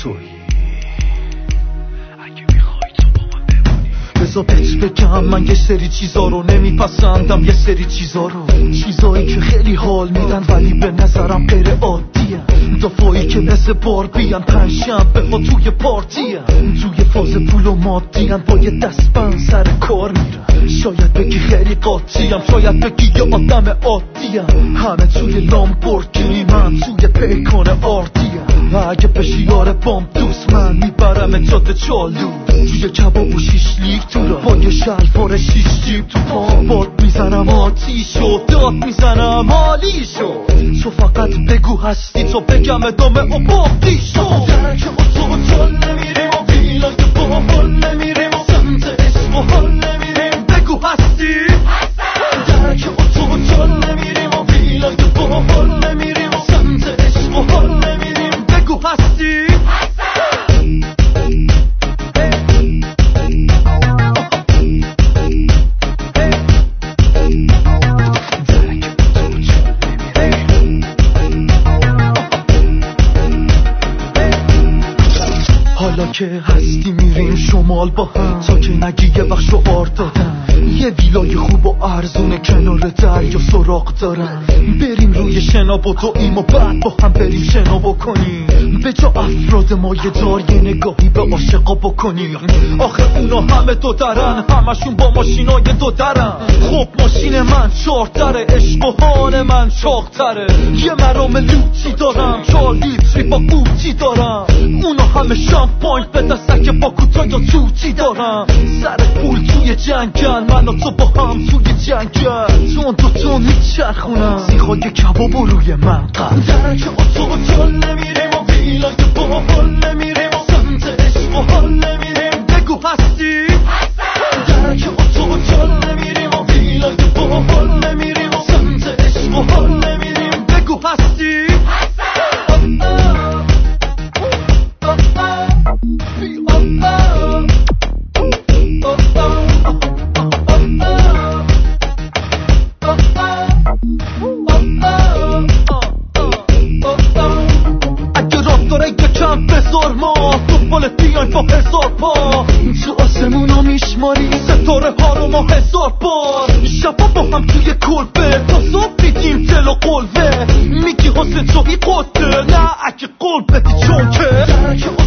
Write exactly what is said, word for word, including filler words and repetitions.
تویی، اگه میخوای تو با من بمونی. بذار بهت بگم من یه سری چیزا رو نمیپسندم، یه سری چیزا رو، چیزایی که خیلی حال میدن ولی به نظرم غیر عادیه. دفاعی که مثل باربیان پنجشنبه ها توی پارتیه، توی فاز پول و مادیان با یه دستبند سر کار میرن. شاید بگی خیلی قاطیم، شاید بگی یه آدم عادیم، همه توی لامبورگینی من توی پیکان آردیم. اگه بشی یار بام دوست من میبرم جاده چالو، توی کباب و شیش لیک تو را با یه شلوار شیش جیب تو پام باد میزنم آتیشو، داد میزنم حالیشو. تو فقط بگو هستی تا بگم ادامه و باقیشو. درک اتو جال نمیریم و ویلای با حال نمیریم و سمت عشق و حال نمیریم. بگو هستی درک اتو جال نمیریم و ویلای با حال نمیریم و سمت عشق و حال نمیریم. بگو هستی حالا که هستی میریم شمال با هم تا که نگی یه بخش رو آر دادم. یه ویلای خوب و ارزونه کنار دریا سراغ دارم. بریم روی شنا بدویم و بعد با هم بریم شنا بکنیم. به جا افراد مایه دار یه نگاهی به عاشقا بکنیم. آخه اونا همه دو درن، همشون با ماشینای دو درن. خب ماشین من چهار دره، عشق و حال من چاق‌تره. یه مرام لوتی دارم، چهار لیتری با قوطی دارم. اونا همه شامپاین به دستک با کوتا یا توتی دارم. سر پول توی جنگل، من و تو با هم توی جنگل. تون دو تون میچرخونم سیخای کباب و روی من قد. درک اتو جال نمیریم و ویلای با حال نمیریم و سمت عشق و حال نمیریم. بگو هستی درک اتو جال نمیریم و ویلای با حال نمیریم و سمت عشق و حال نمیریم. بگو هستی بزار ما دنبال بیاین با هزار پا تو آسمونا میشماری ستاره ها رو ما هزار بار. شبا با هم توی کلبه تا صبح بیدیم دل و قلبه. میگی حسن توی قده نه اگه قلب بدی چون که